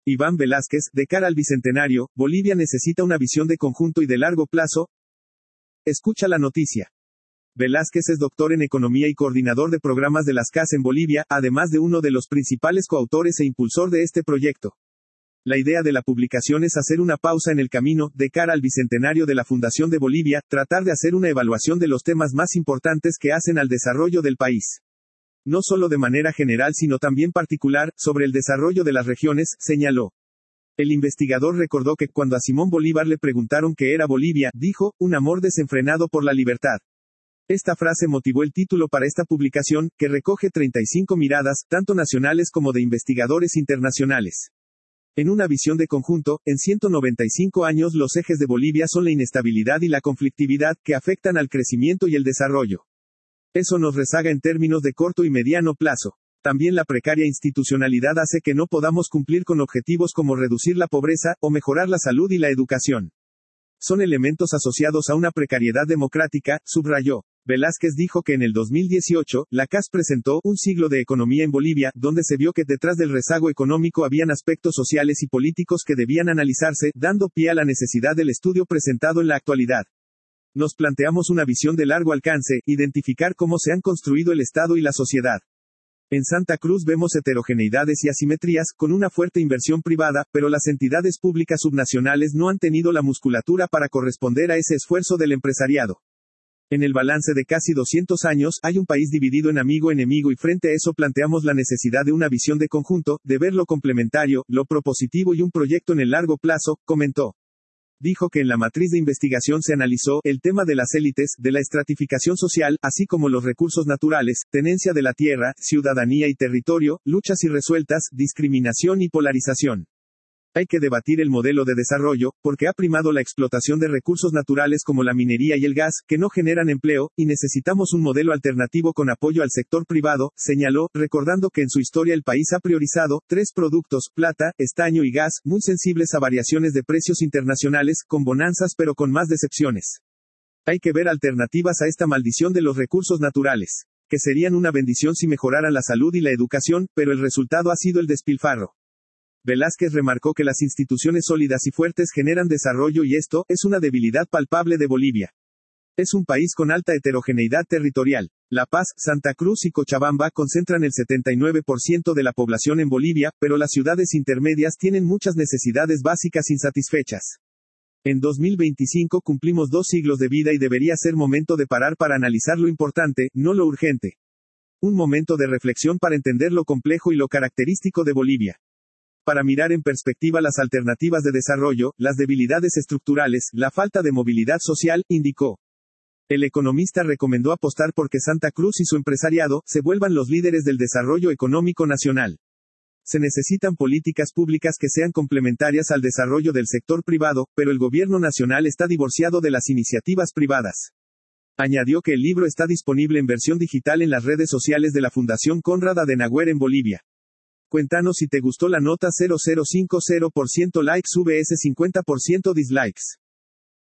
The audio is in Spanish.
Iván Velázquez, de cara al bicentenario, Bolivia necesita una visión de conjunto y de largo plazo. Escucha la noticia. Velázquez es doctor en economía y coordinador de programas de las CAS en Bolivia, además de uno de los principales coautores e impulsor de este proyecto. La idea de la publicación es hacer una pausa en el camino, de cara al bicentenario de la Fundación de Bolivia, tratar de hacer una evaluación de los temas más importantes que hacen al desarrollo del país. No solo de manera general sino también particular, sobre el desarrollo de las regiones, señaló. El investigador recordó que cuando a Simón Bolívar le preguntaron qué era Bolivia, dijo, un amor desenfrenado por la libertad. Esta frase motivó el título para esta publicación, que recoge 35 miradas, tanto nacionales como de investigadores internacionales. En una visión de conjunto, en 195 años los ejes de Bolivia son la inestabilidad y la conflictividad, que afectan al crecimiento y el desarrollo. Eso nos rezaga en términos de corto y mediano plazo. También la precaria institucionalidad hace que no podamos cumplir con objetivos como reducir la pobreza, o mejorar la salud y la educación. Son elementos asociados a una precariedad democrática, subrayó. Velázquez dijo que en el 2018, la CAS presentó un siglo de economía en Bolivia, donde se vio que detrás del rezago económico habían aspectos sociales y políticos que debían analizarse, dando pie a la necesidad del estudio presentado en la actualidad. Nos planteamos una visión de largo alcance, identificar cómo se han construido el Estado y la sociedad. En Santa Cruz vemos heterogeneidades y asimetrías, con una fuerte inversión privada, pero las entidades públicas subnacionales no han tenido la musculatura para corresponder a ese esfuerzo del empresariado. En el balance de casi 200 años, hay un país dividido en amigo-enemigo y frente a eso planteamos la necesidad de una visión de conjunto, de ver lo complementario, lo propositivo y un proyecto en el largo plazo, comentó. Dijo que en la matriz de investigación se analizó el tema de las élites, de la estratificación social, así como los recursos naturales, tenencia de la tierra, ciudadanía y territorio, luchas irresueltas, discriminación y polarización. Hay que debatir el modelo de desarrollo, porque ha primado la explotación de recursos naturales como la minería y el gas, que no generan empleo, y necesitamos un modelo alternativo con apoyo al sector privado, señaló, recordando que en su historia el país ha priorizado 3 productos, plata, estaño y gas, muy sensibles a variaciones de precios internacionales, con bonanzas pero con más decepciones. Hay que ver alternativas a esta maldición de los recursos naturales, que serían una bendición si mejoraran la salud y la educación, pero el resultado ha sido el despilfarro. Velázquez remarcó que las instituciones sólidas y fuertes generan desarrollo y esto es una debilidad palpable de Bolivia. Es un país con alta heterogeneidad territorial. La Paz, Santa Cruz y Cochabamba concentran el 79% de la población en Bolivia, pero las ciudades intermedias tienen muchas necesidades básicas insatisfechas. En 2025 cumplimos 2 siglos de vida y debería ser momento de parar para analizar lo importante, no lo urgente. Un momento de reflexión para entender lo complejo y lo característico de Bolivia. Para mirar en perspectiva las alternativas de desarrollo, las debilidades estructurales, la falta de movilidad social, indicó. El economista recomendó apostar por que Santa Cruz y su empresariado se vuelvan los líderes del desarrollo económico nacional. Se necesitan políticas públicas que sean complementarias al desarrollo del sector privado, pero el gobierno nacional está divorciado de las iniciativas privadas. Añadió que el libro está disponible en versión digital en las redes sociales de la Fundación Konrad Adenauer en Bolivia. Cuéntanos si te gustó la nota. 0050% likes vs 50% dislikes.